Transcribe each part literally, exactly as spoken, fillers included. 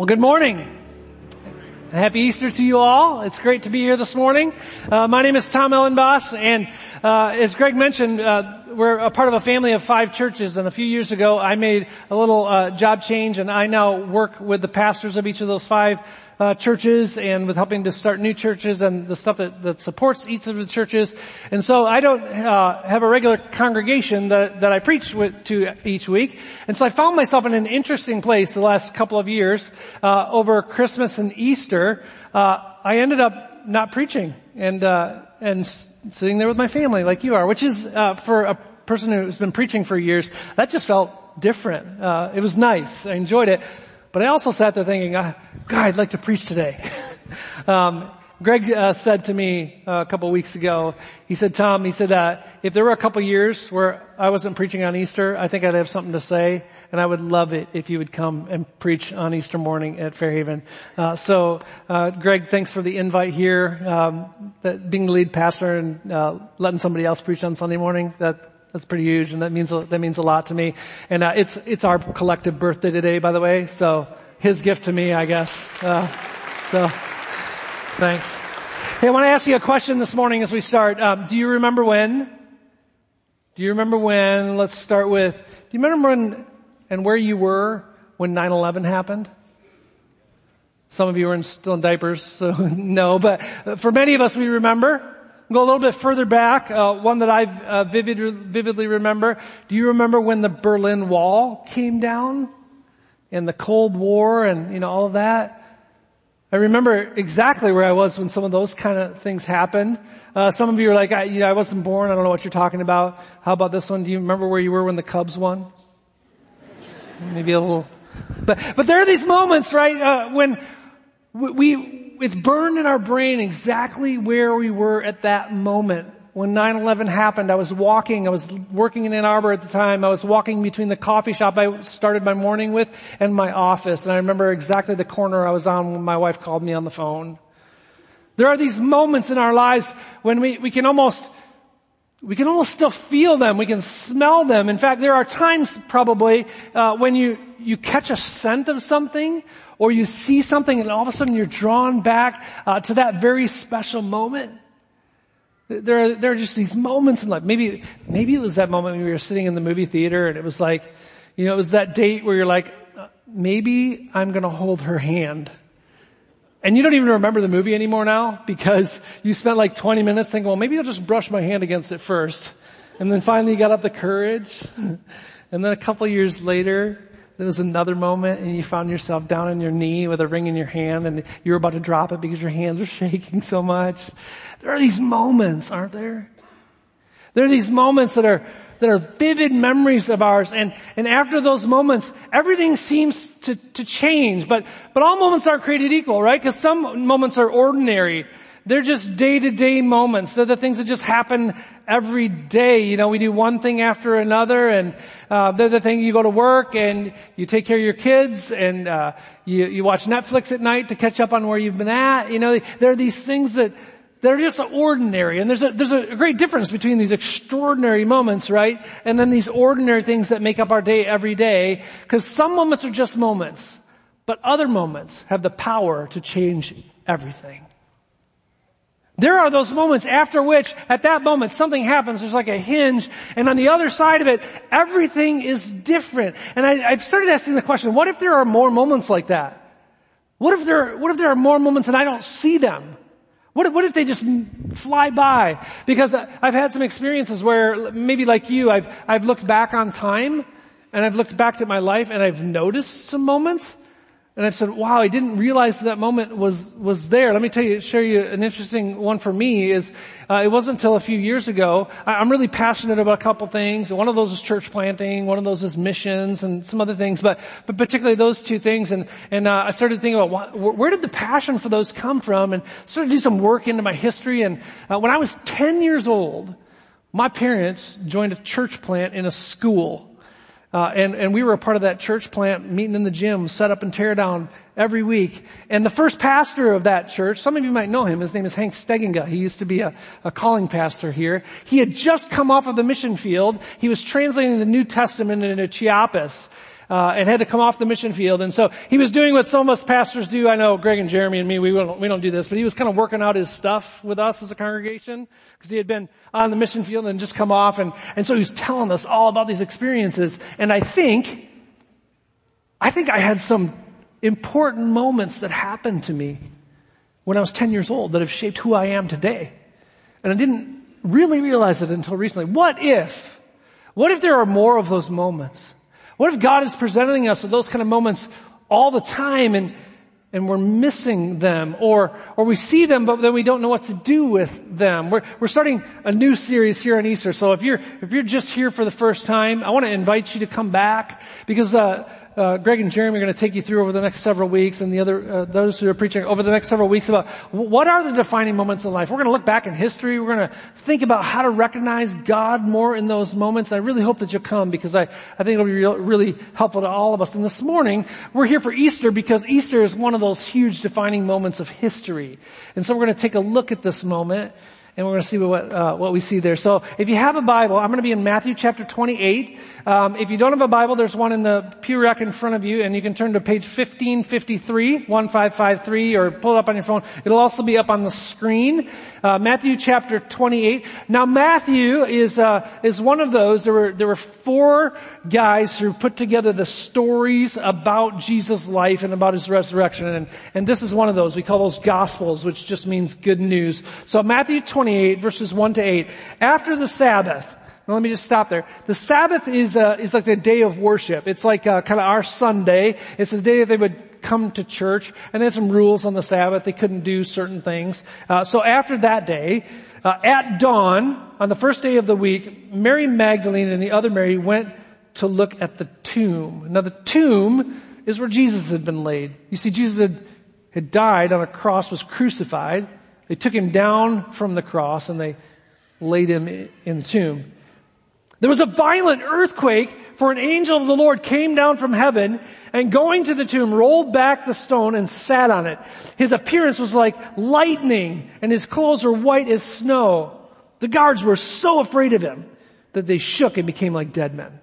Well, good morning. Happy Easter to you all. It's great to be here this morning. Uh, my name is Tom Ellenboss, and uh, as Greg mentioned, uh, we're a part of a family of five churches, and a few years ago I made a little uh, job change, and I now work with the pastors of each of those five uh, churches and with helping to start new churches and the stuff that, that supports each of the churches. And so I don't uh, have a regular congregation that, that I preach with, to each week. And so I found myself in an interesting place the last couple of years. Uh, over Christmas and Easter, uh, I ended up not preaching and uh, and s- sitting there with my family like you are, which is uh, for a person who's been preaching for years, that just felt different. Uh, it was nice. I enjoyed it. But I also sat there thinking, uh, God, I'd like to preach today. um, Greg uh, said to me uh, a couple of weeks ago, he said, Tom, he said, uh, if there were a couple of years where I wasn't preaching on Easter, I think I'd have something to say, and I would love it if you would come and preach on Easter morning at Fairhaven. Uh, so, uh, Greg, thanks for the invite here, um, that being the lead pastor and uh, letting somebody else preach on Sunday morning. That That's pretty huge, and that means that means a lot to me. And uh, it's it's our collective birthday today, by the way. So his gift to me, I guess. Uh, so thanks. Hey, I want to ask you a question this morning as we start. Um, do you remember when? Do you remember when? Let's start with. Do you remember when and where you were when nine eleven happened? Some of you were in, still in diapers, so no. But for many of us, we remember. Go a little bit further back, uh, one that I uh, vivid, vividly remember. Do you remember when the Berlin Wall came down and the Cold War and, you know, all of that? I remember exactly where I was when some of those kind of things happened. Uh, some of you are like, I, you know, I wasn't born. I don't know what you're talking about. How about this one? Do you remember where you were when the Cubs won? Maybe a little, but, but there are these moments, right, uh, when we, we it's burned in our brain exactly where we were at that moment. When nine eleven happened, I was walking, I was working in Ann Arbor at the time, I was walking between the coffee shop I started my morning with and my office, and I remember exactly the corner I was on when my wife called me on the phone. There are these moments in our lives when we, we can almost, we can almost still feel them, we can smell them. In fact, there are times probably, uh, when you, you catch a scent of something, or you see something and all of a sudden you're drawn back uh, to that very special moment. There are, there are just these moments in life. Maybe, maybe it was that moment when we were sitting in the movie theater and it was like, you know, it was that date where you're like, maybe I'm going to hold her hand. And you don't even remember the movie anymore now because you spent like twenty minutes thinking, well, maybe I'll just brush my hand against it first. And then finally you got up the courage. And then a couple years later, there was another moment and you found yourself down on your knee with a ring in your hand and you were about to drop it because your hands were shaking so much. There are these moments, aren't there? There are these moments that are, that are vivid memories of ours, and, and after those moments, everything seems to, to change, but, but all moments aren't created equal, right? Because some moments are ordinary. They're just day-to-day moments. They're the things that just happen every day. You know, we do one thing after another, and uh they're the thing you go to work and you take care of your kids, and uh you, you watch Netflix at night to catch up on where you've been at. You know, there are these things that they're just ordinary, and there's a there's a great difference between these extraordinary moments, right, and then these ordinary things that make up our day every day. Because some moments are just moments, but other moments have the power to change everything. There are those moments after which, at that moment, something happens. There's like a hinge, and on the other side of it, everything is different. And I, I've started asking the question: what if there are more moments like that? What if there? What if there are more moments and I don't see them? What if, what if they just fly by? Because I've had some experiences where, maybe like you, I've I've looked back on time, and I've looked back at my life, and I've noticed some moments. And I've said, wow, I didn't realize that moment was, was there. Let me tell you, share you an interesting one for me is, uh, it wasn't until a few years ago. I, I'm really passionate about a couple things. One of those is church planting. One of those is missions and some other things, but, but particularly those two things. And, and, uh, I started thinking about what, where did the passion for those come from, and started to do some work into my history. And, uh, when I was ten years old, my parents joined a church plant in a school. Uh, and, and we were a part of that church plant, meeting in the gym, set up and tear down every week. And the first pastor of that church, some of you might know him, his name is Hank Steginga. He used to be a, a calling pastor here. He had just come off of the mission field. He was translating the New Testament into Chiapas. Uh, and had to come off the mission field. And so he was doing what some of us pastors do. I know Greg and Jeremy and me, we don't, we don't do this, but he was kind of working out his stuff with us as a congregation because he had been on the mission field and just come off. And, and so he was telling us all about these experiences. And I think, I think I had some important moments that happened to me when I was ten years old that have shaped who I am today. And I didn't really realize it until recently. What if, what if there are more of those moments? What if God is presenting us with those kind of moments all the time and, and we're missing them, or, or we see them but then we don't know what to do with them? We're, we're starting a new series here on Easter. So if you're, if you're just here for the first time, I want to invite you to come back because, uh, Uh, Greg and Jeremy are going to take you through over the next several weeks, and the other, uh, those who are preaching over the next several weeks about what are the defining moments in life. We're going to look back in history. We're going to think about how to recognize God more in those moments. I really hope that you'll come because I, I think it'll be real, really helpful to all of us. And this morning, we're here for Easter because Easter is one of those huge defining moments of history. And so we're going to take a look at this moment. And we're going to see what, uh, what we see there. So if you have a Bible, I'm going to be in Matthew chapter twenty-eight. Um, if you don't have a Bible, there's one in the pew rack in front of you, and you can turn to page fifteen fifty-three, fifteen fifty-three, or pull it up on your phone. It'll also be up on the screen. Uh, Matthew chapter twenty-eight. Now Matthew is, uh, is one of those. There were, there were four guys who put together the stories about Jesus' life and about his resurrection. And, and this is one of those. We call those Gospels, which just means good news. So Matthew twenty-eight, verses one to eight. After the Sabbath, now let me just stop there. The Sabbath is, uh, is like the day of worship. It's like, uh, kind of our Sunday. It's the day that they would come to church, and they had some rules on the Sabbath. They couldn't do certain things. Uh, so after that day, uh, at dawn, on the first day of the week, Mary Magdalene and the other Mary went to look at the tomb. Now the tomb is where Jesus had been laid. You see, Jesus had, had died on a cross, was crucified. They took him down from the cross and they laid him in the tomb. There was a violent earthquake, for an angel of the Lord came down from heaven and going to the tomb rolled back the stone and sat on it. His appearance was like lightning and his clothes were white as snow. The guards were so afraid of him that they shook and became like dead men.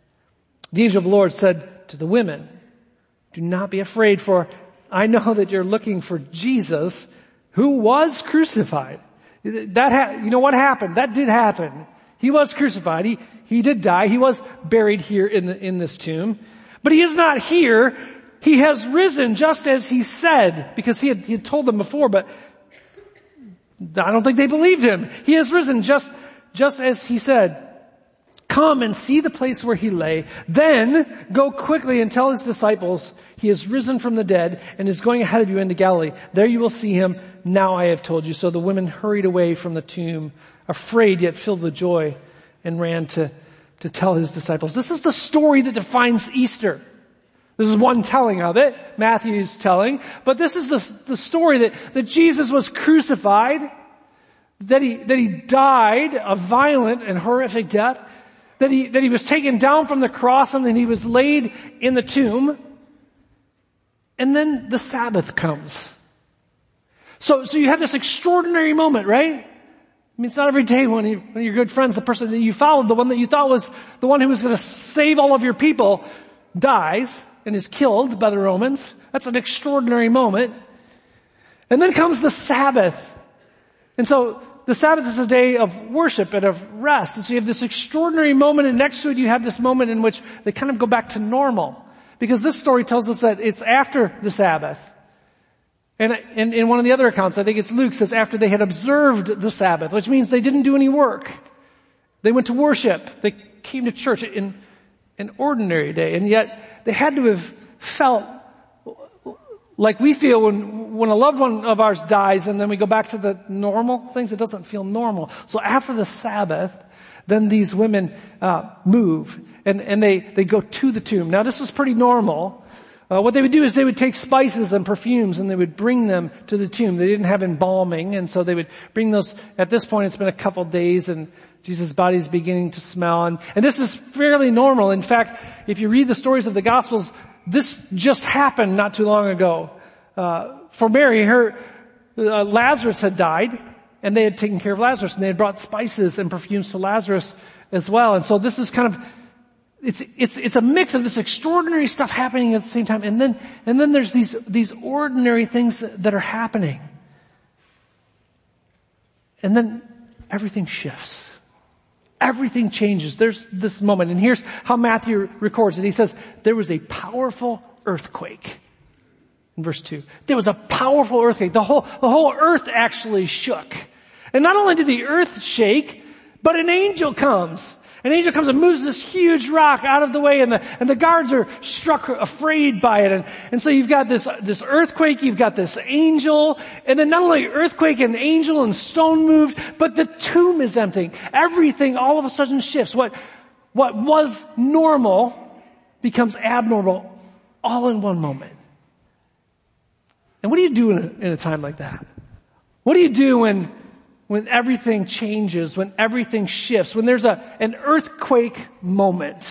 The angel of the Lord said to the women, "Do not be afraid, for I know that you're looking for Jesus who was crucified." That ha- you know what happened? That did happen. He was crucified. He, he did die. He was buried here in the, in this tomb. But he is not here. He has risen just as he said, because he had, he had told them before, but I don't think they believed him. He has risen just, just as he said. Come and see the place where he lay. Then go quickly and tell his disciples he has risen from the dead and is going ahead of you into Galilee. There you will see him. Now I have told you. So the women hurried away from the tomb, afraid yet filled with joy, and ran to, to tell his disciples. This is the story that defines Easter. This is one telling of it. Matthew's telling. But this is the, the story that, that Jesus was crucified, that he, that he died a violent and horrific death, that he, that he was taken down from the cross and then he was laid in the tomb. And then the Sabbath comes. So, so you have this extraordinary moment, right? I mean, it's not every day when, you, when your good friends, the person that you followed, the one that you thought was the one who was going to save all of your people, dies and is killed by the Romans. That's an extraordinary moment. And then comes the Sabbath. And so the Sabbath is a day of worship and of rest. And so you have this extraordinary moment, and next to it you have this moment in which they kind of go back to normal. Because this story tells us that it's after the Sabbath. And in, in one of the other accounts, I think it's Luke, says after they had observed the Sabbath, which means they didn't do any work. They went to worship. They came to church in an ordinary day. And yet they had to have felt like we feel when, when a loved one of ours dies and then we go back to the normal things. It doesn't feel normal. So after the Sabbath, then these women uh move and, and they, they go to the tomb. Now this is pretty normal. Uh, what they would do is they would take spices and perfumes and they would bring them to the tomb. They didn't have embalming, and so they would bring those. At this point, it's been a couple days and Jesus' body is beginning to smell. And, and this is fairly normal. In fact, if you read the stories of the Gospels, this just happened not too long ago. Uh, for Mary, her, uh, Lazarus had died and they had taken care of Lazarus and they had brought spices and perfumes to Lazarus as well. And so this is kind of it's, it's, it's a mix of this extraordinary stuff happening at the same time. And then, and then there's these, these ordinary things that are happening. And then everything shifts. Everything changes. There's this moment. And here's how Matthew records it. He says, there was a powerful earthquake. In verse two. There was a powerful earthquake. The whole, the whole earth actually shook. And not only did the earth shake, but an angel comes. An angel comes and moves this huge rock out of the way, and the, and the guards are struck afraid by it. And, and so you've got this, this earthquake, you've got this angel, and then not only earthquake and angel and stone moved, but the tomb is emptying. Everything all of a sudden shifts. What, what was normal becomes abnormal all in one moment. And what do you do in a, in a time like that? What do you do when When everything changes, when everything shifts, when there's a, an earthquake moment?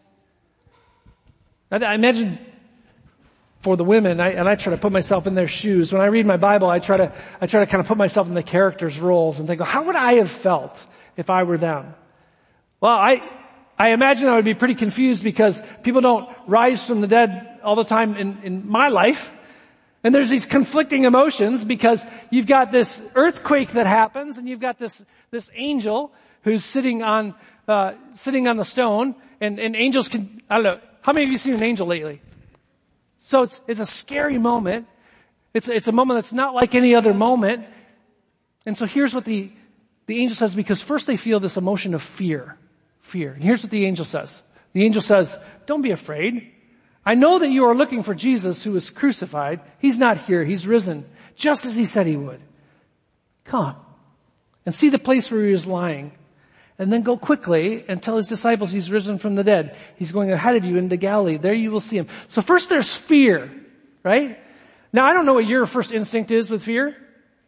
I, I imagine for the women, I, and I try to put myself in their shoes. When I read my Bible, I try to, I try to kind of put myself in the characters' roles and think, well, how would I have felt if I were them? Well, I, I imagine I would be pretty confused because people don't rise from the dead all the time in, in my life. And there's these conflicting emotions because you've got this earthquake that happens, and you've got this this angel who's sitting on uh sitting on the stone, and, and angels can, I don't know, how many of you seen an angel lately? So it's it's a scary moment. It's it's a moment that's not like any other moment. And so here's what the the angel says, because first they feel this emotion of fear. Fear. And here's what the angel says. The angel says, "Don't be afraid. I know that you are looking for Jesus who was crucified. He's not here. He's risen, just as he said he would. Come and see the place where he was lying, and then go quickly and tell his disciples he's risen from the dead. He's going ahead of you into Galilee. There you will see him." So first there's fear, right? Now I don't know what your first instinct is with fear.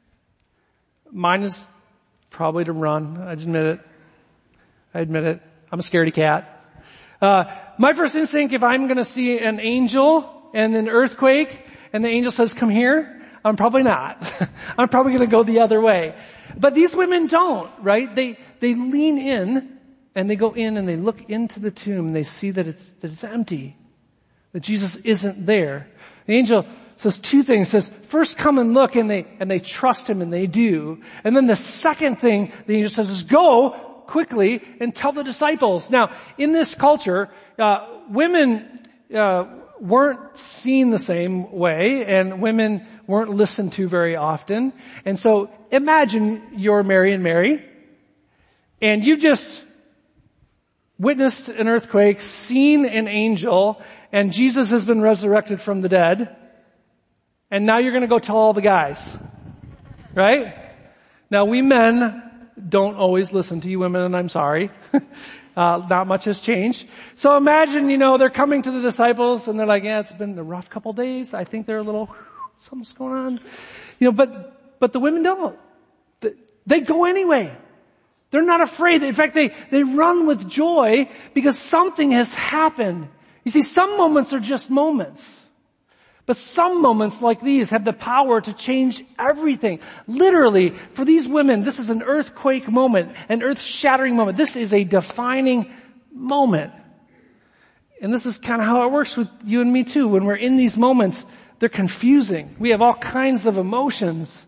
Mine is probably to run. I admit it. I admit it. I'm a scaredy cat. Uh, my first instinct, if I'm gonna see an angel and an earthquake, and the angel says, "Come here," I'm probably not. I'm probably gonna go the other way. But these women don't, right? They, they lean in, and they go in and they look into the tomb, and they see that it's, that it's empty. That Jesus isn't there. The angel says two things. Says, first come and look, and they, and they trust him, and they do. And then the second thing the angel says is, go quickly and tell the disciples. Now, in this culture, uh, women, uh, weren't seen the same way, and women weren't listened to very often. And so imagine you're Mary and Mary, and you just witnessed an earthquake, seen an angel, and Jesus has been resurrected from the dead, and now you're gonna go tell all the guys. Right? Now we men don't always listen to you women, and I'm sorry. uh, not much has changed. So imagine, you know, they're coming to the disciples, and they're like, yeah, it's been a rough couple days. I think they're a little, something's going on. You know, but, but the women don't. They go anyway. They're not afraid. In fact, they, they run with joy because something has happened. You see, some moments are just moments. But some moments like these have the power to change everything. Literally, for these women, this is an earthquake moment, an earth-shattering moment. This is a defining moment. And this is kind of how it works with you and me too. When we're in these moments, they're confusing. We have all kinds of emotions.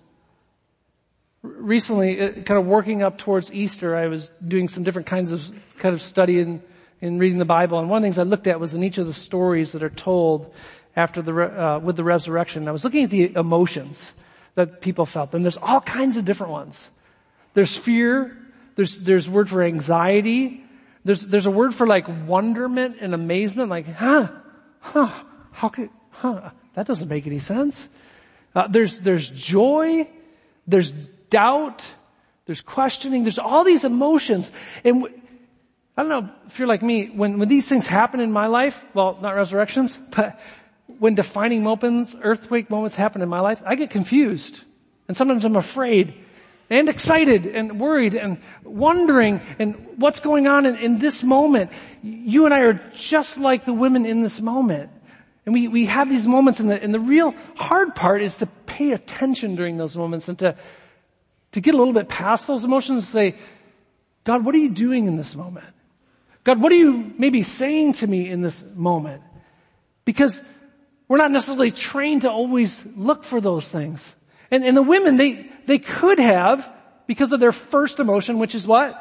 Recently, kind of working up towards Easter, I was doing some different kinds of kind of study in, in reading the Bible. And one of the things I looked at was in each of the stories that are told after the, uh, with the resurrection, I was looking at the emotions that people felt. And there's all kinds of different ones. There's fear. There's, there's word for anxiety. There's, there's a word for like wonderment and amazement. Like, huh, huh, how could, huh, that doesn't make any sense. Uh, there's, there's joy. There's doubt. There's questioning. There's all these emotions. And w- I don't know if you're like me, when, when these things happen in my life, well, not resurrections, but when defining moments, earthquake moments happen in my life, I get confused. And sometimes I'm afraid and excited and worried and wondering and what's going on in, in this moment. You and I are just like the women in this moment. And we, we have these moments, and the, and the real hard part is to pay attention during those moments and to, to get a little bit past those emotions and say, God, what are you doing in this moment? God, what are you maybe saying to me in this moment? Because we're not necessarily trained to always look for those things. And, and the women, they, they could have, because of their first emotion, which is what?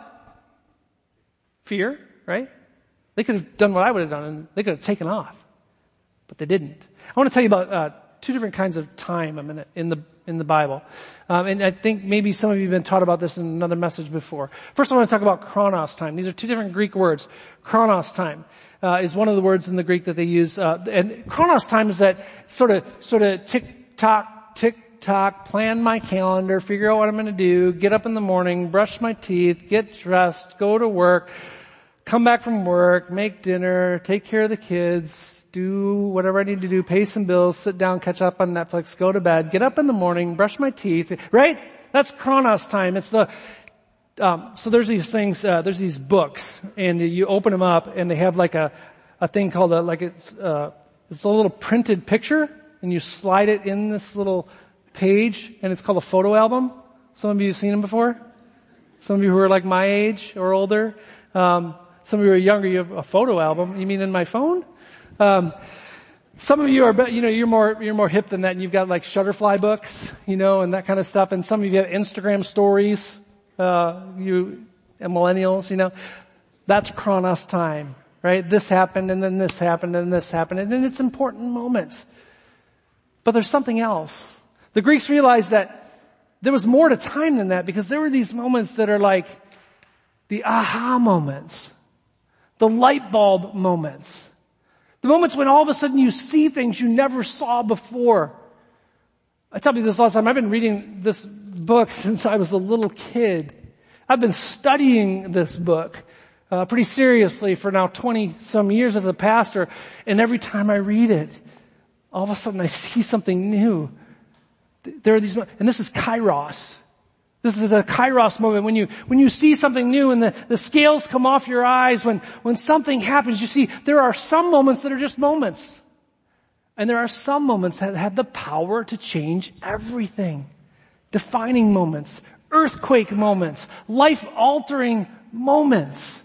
Fear, right? They could have done what I would have done, and they could have taken off. But they didn't. I want to tell you about uh, two different kinds of time a minute in the in the Bible. Um, and I think maybe some of you have been taught about this in another message before. First, I want to talk about chronos time. These are two different Greek words. Chronos time uh, is one of the words in the Greek that they use. Uh, and chronos time is that sort of sort of tick-tock, tick-tock, plan my calendar, figure out what I'm going to do, get up in the morning, brush my teeth, get dressed, go to work, come back from work, make dinner, take care of the kids, do whatever I need to do, pay some bills, sit down, catch up on Netflix, go to bed, get up in the morning, brush my teeth, right? That's chronos time. It's the, um, so there's these things, uh, there's these books, and you open them up, and they have like a, a thing called a, like it's, uh, it's a little printed picture, and you slide it in this little page, and it's called a photo album. Some of you have seen them before? Some of you who are like my age or older. Um, some of you are younger, you have a photo album. You mean in my phone? Um, some of you are, you know, you're more, you're more hip than that, and you've got like Shutterfly books, you know, and that kind of stuff. And some of you have Instagram stories, uh, you, and millennials, you know. That's chronos time, right? This happened, and then this happened, and this happened, and then it's important moments. But there's something else. The Greeks realized that there was more to time than that, because there were these moments that are like the aha moments, the light bulb moments. The moments when all of a sudden you see things you never saw before. I tell you this all the time. I've been reading this book since I was a little kid. I've been studying this book uh, pretty seriously for now twenty some years as a pastor. And every time I read it, all of a sudden I see something new. There are these, and this is Kairos. This is a Kairos moment when you, when you see something new and the, the scales come off your eyes, when, when something happens, you see there are some moments that are just moments. And there are some moments that have the power to change everything. Defining moments, earthquake moments, life-altering moments.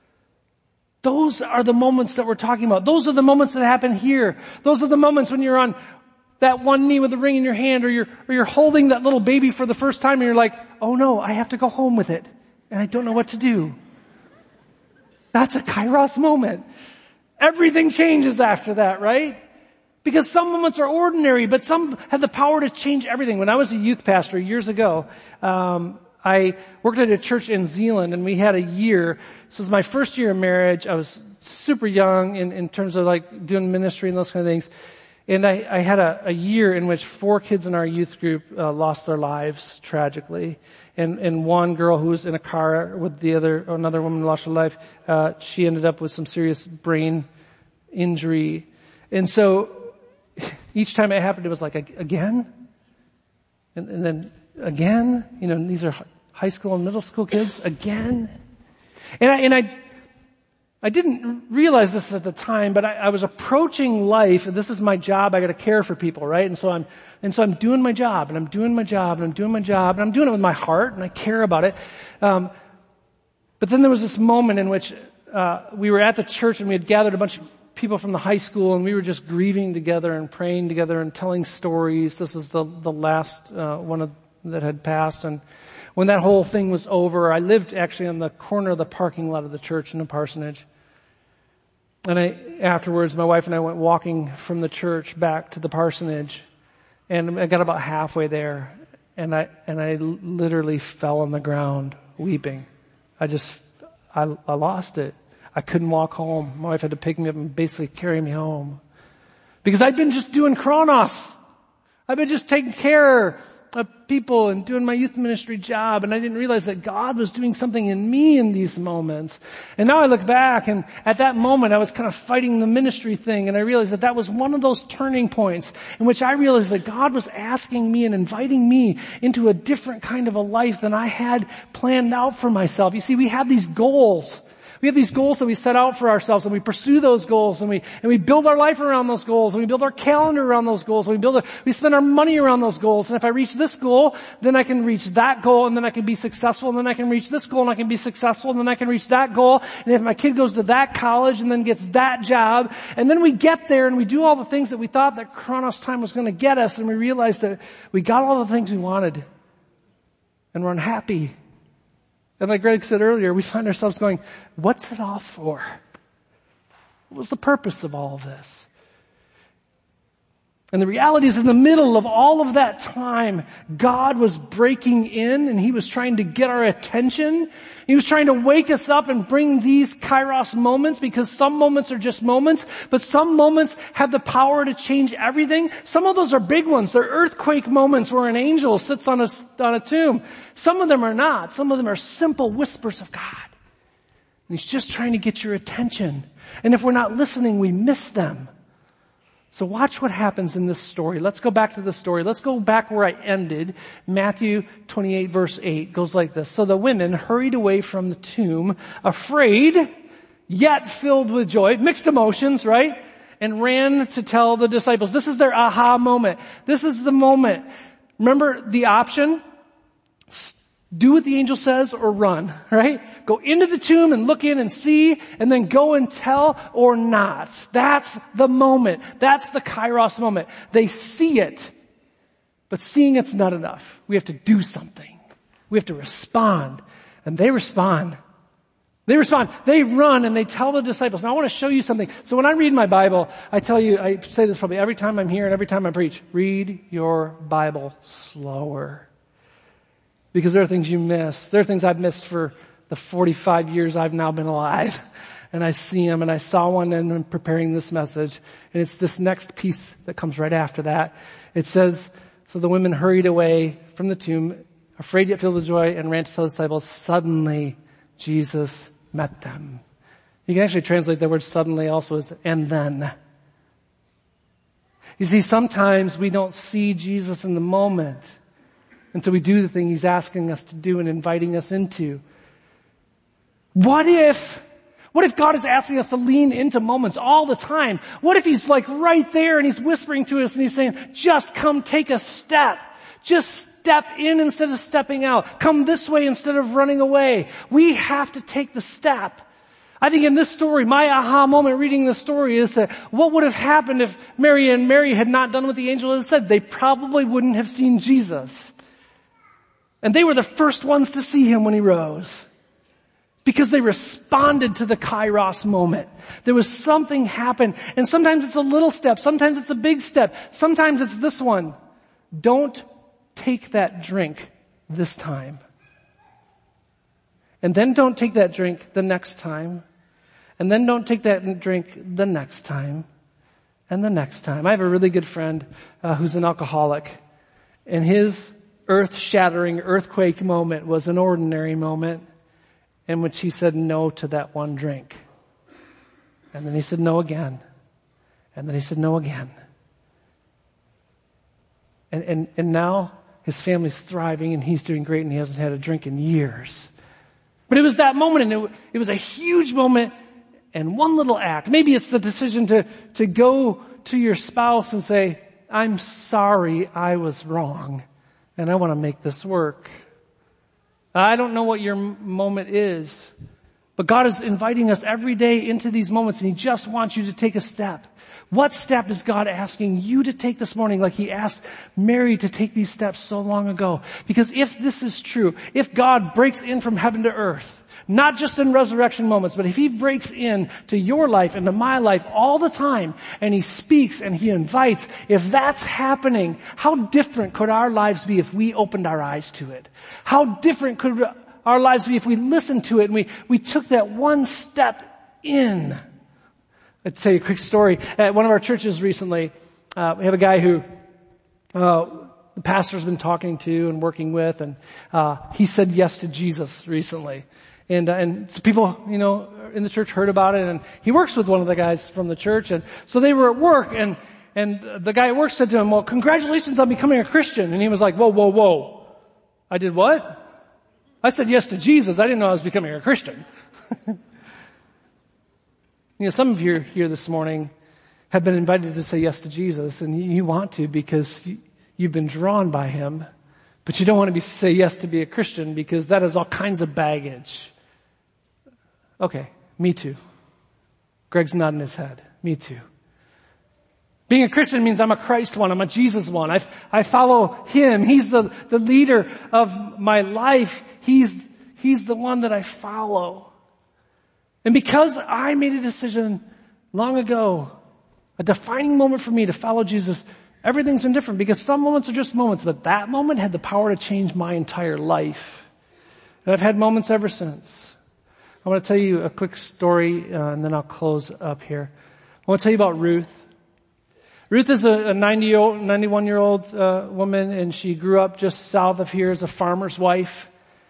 Those are the moments that we're talking about. Those are the moments that happen here. Those are the moments when you're on that one knee with a ring in your hand, or you're, or you're holding that little baby for the first time, and you're like, oh no, I have to go home with it, and I don't know what to do. That's a Kairos moment. Everything changes after that, right? Because some moments are ordinary, but some have the power to change everything. When I was a youth pastor years ago, um, I worked at a church in Zealand, and we had a year. This was my first year of marriage. I was super young in, in terms of like doing ministry and those kind of things. And I, I had a, a year in which four kids in our youth group uh, lost their lives tragically, and and one girl who was in a car with the other, another woman lost her life. Uh, she ended up with some serious brain injury, and so each time it happened, it was like again, and, and then again. You know, these are high school and middle school kids again, and I and I. I didn't realize this at the time, but I, I was approaching life, and this is my job. I got to care for people, right? And so I'm, and so I'm doing my job, and I'm doing my job, and I'm doing my job, and I'm doing it with my heart, and I care about it. Um, but then there was this moment in which uh, we were at the church, and we had gathered a bunch of people from the high school, and we were just grieving together and praying together and telling stories. This is the the last uh, one of, that had passed, and when that whole thing was over, I lived actually on the corner of the parking lot of the church in the parsonage. And I, afterwards, my wife and I went walking from the church back to the parsonage, and I got about halfway there, and I, and I literally fell on the ground weeping. I just, I, I lost it. I couldn't walk home. My wife had to pick me up and basically carry me home. Because I'd been just doing chronos. I've been just taking care of people and doing my youth ministry job, and I didn't realize that God was doing something in me in these moments. And now I look back, and at that moment I was kind of fighting the ministry thing, and I realized that that was one of those turning points in which I realized that God was asking me and inviting me into a different kind of a life than I had planned out for myself. You see, we have these goals. we have these goals that we set out for ourselves, and we pursue those goals, and we, and we build our life around those goals, and we build our calendar around those goals, and we build, a, we spend our money around those goals. And if I reach this goal, then I can reach that goal, and then I can be successful, and then I can reach this goal, and I can be successful, and then I can reach that goal. And if my kid goes to that college, and then gets that job, and then we get there, and we do all the things that we thought that Chronos time was going to get us, and we realize that we got all the things we wanted, and we're unhappy. And like Greg said earlier, we find ourselves going, what's it all for? What was the purpose of all of this? And the reality is, in the middle of all of that time, God was breaking in, and He was trying to get our attention. He was trying to wake us up and bring these Kairos moments, because some moments are just moments, but some moments have the power to change everything. Some of those are big ones. They're earthquake moments where an angel sits on a, on a tomb. Some of them are not. Some of them are simple whispers of God. And He's just trying to get your attention. And if we're not listening, we miss them. So watch what happens in this story. Let's go back to the story. Let's go back where I ended. Matthew twenty-eight verse eight goes like this. So the women hurried away from the tomb, afraid, yet filled with joy, mixed emotions, right? And ran to tell the disciples. This is their aha moment. This is the moment. Remember the option? Do what the angel says or run, right? Go into the tomb and look in and see, and then go and tell or not. That's the moment. That's the Kairos moment. They see it, but seeing it's not enough. We have to do something. We have to respond. And they respond. They respond. They run and they tell the disciples. Now I want to show you something. So when I read my Bible, I tell you, I say this probably every time I'm here and every time I preach, read your Bible slower. Because there are things you miss. There are things I've missed for the forty-five years I've now been alive. And I see them, and I saw one in preparing this message. And it's this next piece that comes right after that. It says, so the women hurried away from the tomb, afraid yet filled with joy, and ran to tell the disciples. Suddenly, Jesus met them. You can actually translate that word suddenly also as and then. You see, sometimes we don't see Jesus in the moment. And so we do the thing He's asking us to do and inviting us into. What if, what if God is asking us to lean into moments all the time? What if He's like right there and He's whispering to us and He's saying, just come take a step. Just step in instead of stepping out. Come this way instead of running away. We have to take the step. I think in this story, my aha moment reading this story is that what would have happened if Mary and Mary had not done what the angel had said? They probably wouldn't have seen Jesus. And they were the first ones to see Him when He rose. Because they responded to the Kairos moment. There was something happen. And sometimes it's a little step. Sometimes it's a big step. Sometimes it's this one. Don't take that drink this time. And then don't take that drink the next time. And then don't take that drink the next time. And the next time. I have a really good friend uh, who's an alcoholic. And his earth-shattering earthquake moment was an ordinary moment in which he said no to that one drink. And then he said no again. And then he said no again. And, and, and now his family's thriving and he's doing great and he hasn't had a drink in years. But it was that moment, and it, it was a huge moment and one little act. Maybe it's the decision to, to go to your spouse and say, I'm sorry I was wrong. And I want to make this work. I don't know what your moment is, but God is inviting us every day into these moments, and He just wants you to take a step. What step is God asking you to take this morning, like He asked Mary to take these steps so long ago? Because if this is true, if God breaks in from heaven to earth, not just in resurrection moments, but if He breaks in to your life and to my life all the time, and He speaks and He invites, if that's happening, how different could our lives be if we opened our eyes to it? How different could our lives be if we listened to it and we, we took that one step in? I'll tell you a quick story. At one of our churches recently, uh, we have a guy who uh, the pastor's been talking to and working with, and uh, he said yes to Jesus recently. And, uh, and so people, you know, in the church heard about it, and he works with one of the guys from the church, and so they were at work, and, and the guy at work said to him, well, congratulations on becoming a Christian. And he was like, whoa, whoa, whoa. I did what? I said yes to Jesus. I didn't know I was becoming a Christian. You know, some of you here this morning have been invited to say yes to Jesus, and you want to because you've been drawn by him, but you don't want to be, say yes to be a Christian because that has all kinds of baggage. Okay, me too. Greg's nodding his head. Me too. Being a Christian means I'm a Christ one. I'm a Jesus one. I, I follow him. He's the, the leader of my life. He's, he's the one that I follow. And because I made a decision long ago, a defining moment for me to follow Jesus, everything's been different because some moments are just moments, but that moment had the power to change my entire life. And I've had moments ever since. I want to tell you a quick story, uh, and then I'll close up here. I want to tell you about Ruth. Ruth is a, a ninety-year-old, ninety-one-year-old uh, woman, and she grew up just south of here as a farmer's wife.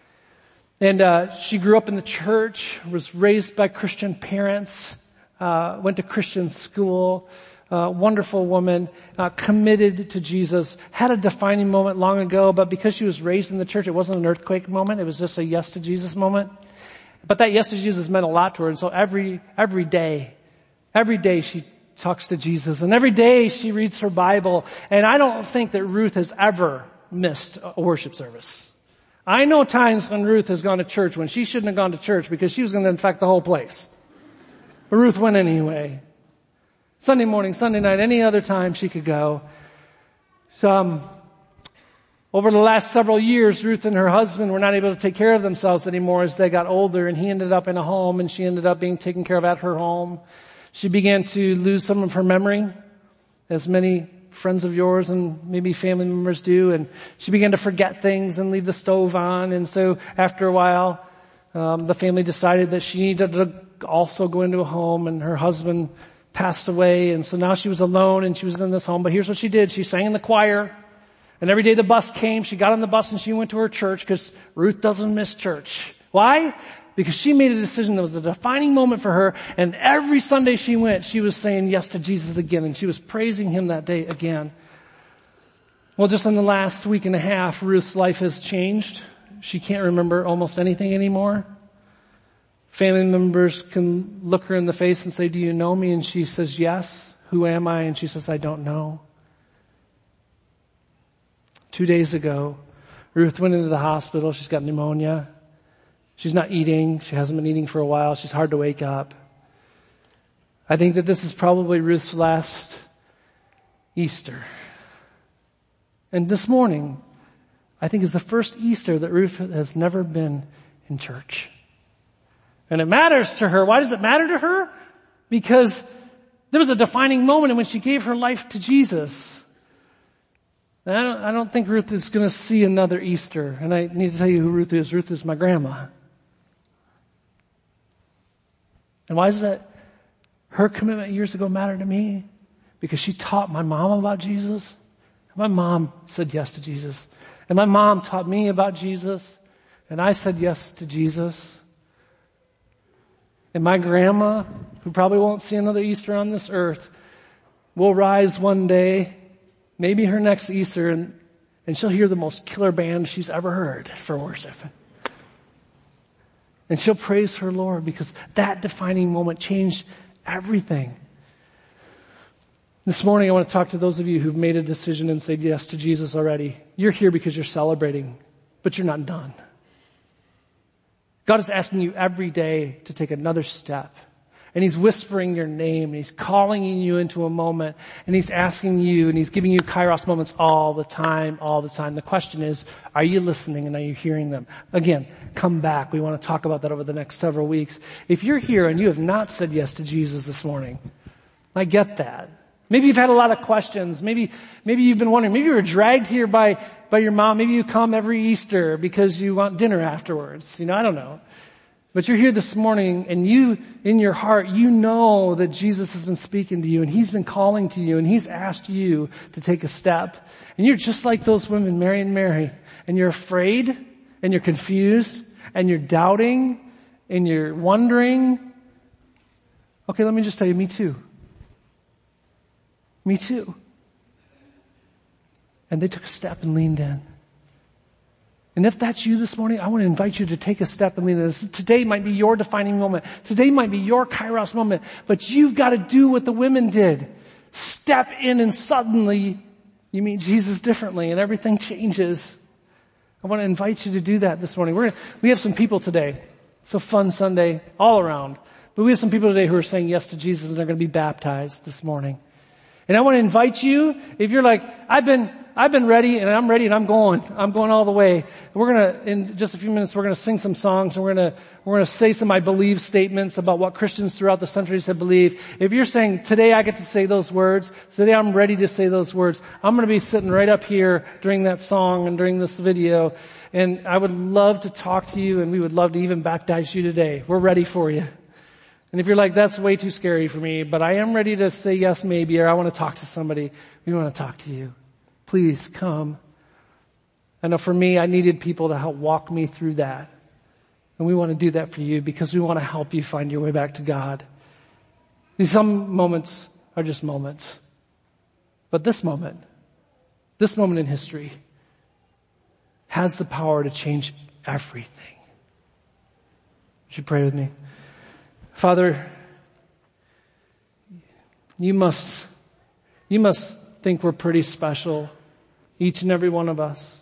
And uh, she grew up in the church, was raised by Christian parents, uh, went to Christian school, uh, wonderful woman, uh, committed to Jesus, had a defining moment long ago, but because she was raised in the church, it wasn't an earthquake moment, it was just a yes to Jesus moment. But that yes to Jesus meant a lot to her, and so every, every day, every day she talks to Jesus, and every day she reads her Bible, and I don't think that Ruth has ever missed a worship service. I know times when Ruth has gone to church when she shouldn't have gone to church because she was going to infect the whole place. But Ruth went anyway. Sunday morning, Sunday night, any other time she could go. So, um, over the last several years, Ruth and her husband were not able to take care of themselves anymore as they got older, and he ended up in a home, and she ended up being taken care of at her home. She began to lose some of her memory, as many friends of yours and maybe family members do, and she began to forget things and leave the stove on. And so after a while, um, the family decided that she needed to also go into a home, and her husband passed away, and so now she was alone and she was in this home. But here's what she did. She sang in the choir, and every day the bus came, she got on the bus and she went to her church, because Ruth doesn't miss church. Why? Because she made a decision that was a defining moment for her, and every Sunday she went, she was saying yes to Jesus again, and she was praising him that day again. Well, just in the last week and a half, Ruth's life has changed. She can't remember almost anything anymore. Family members can look her in the face and say, "Do you know me?" And she says, "Yes." "Who am I?" And she says, "I don't know." Two days ago, Ruth went into the hospital. She's got pneumonia. She's not eating. She hasn't been eating for a while. She's hard to wake up. I think that this is probably Ruth's last Easter. And this morning, I think, is the first Easter that Ruth has never been in church. And it matters to her. Why does it matter to her? Because there was a defining moment in when she gave her life to Jesus. And I don't, I don't think Ruth is going to see another Easter. And I need to tell you who Ruth is. Ruth is my grandma. And why does that, her commitment years ago, matter to me? Because she taught my mom about Jesus. And my mom said yes to Jesus. And my mom taught me about Jesus. And I said yes to Jesus. And my grandma, who probably won't see another Easter on this earth, will rise one day, maybe her next Easter, and, and she'll hear the most killer band she's ever heard for worship. And she'll praise her Lord because that defining moment changed everything. This morning I want to talk to those of you who've made a decision and said yes to Jesus already. You're here because you're celebrating, but you're not done. God is asking you every day to take another step. And He's whispering your name, and He's calling you into a moment, and He's asking you, and He's giving you Kairos moments all the time, all the time. The question is, are you listening and are you hearing them? Again, come back. We want to talk about that over the next several weeks. If you're here and you have not said yes to Jesus this morning, I get that. Maybe you've had a lot of questions. Maybe, maybe you've been wondering. Maybe you were dragged here by, by your mom. Maybe you come every Easter because you want dinner afterwards. You know, I don't know. But you're here this morning, and you, in your heart, you know that Jesus has been speaking to you, and He's been calling to you, and He's asked you to take a step. And you're just like those women, Mary and Mary, and you're afraid, and you're confused, and you're doubting, and you're wondering. Okay, let me just tell you, me too. Me too. And they took a step and leaned in. And if that's you this morning, I want to invite you to take a step and lean in. This. Today might be your defining moment. Today might be your Kairos moment. But you've got to do what the women did. Step in and suddenly you meet Jesus differently and everything changes. I want to invite you to do that this morning. We're gonna, we have some people today. It's a fun Sunday all around. But we have some people today who are saying yes to Jesus and they're going to be baptized this morning. And I want to invite you, if you're like, I've been, I've been ready and I'm ready and I'm going, I'm going all the way. We're going to, in just a few minutes, we're going to sing some songs and we're going to, we're going to say some I believe statements about what Christians throughout the centuries have believed. If you're saying, today I get to say those words, today I'm ready to say those words, I'm going to be sitting right up here during that song and during this video. And I would love to talk to you and we would love to even baptize you today. We're ready for you. And if you're like, that's way too scary for me, but I am ready to say yes maybe, or I want to talk to somebody, we want to talk to you. Please come. I know for me, I needed people to help walk me through that. And we want to do that for you because we want to help you find your way back to God. These some moments are just moments. But this moment, this moment in history has the power to change everything. Would you pray with me? Father, you must, you must think we're pretty special, each and every one of us.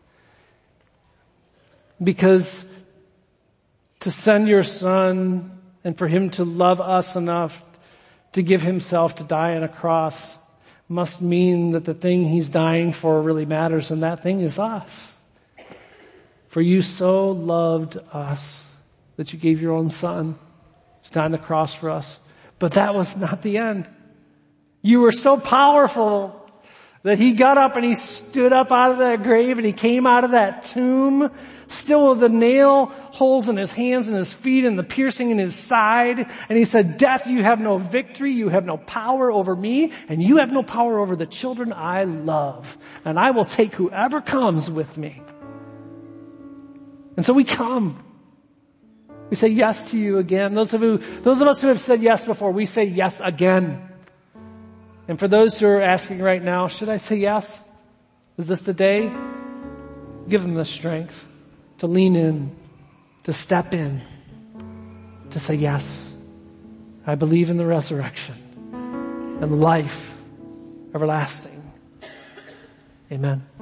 Because to send your son and for him to love us enough to give himself to die on a cross must mean that the thing he's dying for really matters, and that thing is us. For you so loved us that you gave your own son to die on the cross for us. But that was not the end. You were so powerful that he got up and he stood up out of that grave and he came out of that tomb still with the nail holes in his hands and his feet and the piercing in his side. And he said, death, you have no victory. You have no power over me and you have no power over the children I love. And I will take whoever comes with me. And so we come. We say yes to you again. Those of who, those of us who have said yes before, we say yes again. And for those who are asking right now, should I say yes? Is this the day? Give them the strength to lean in, to step in, to say yes. I believe in the resurrection and life everlasting. Amen.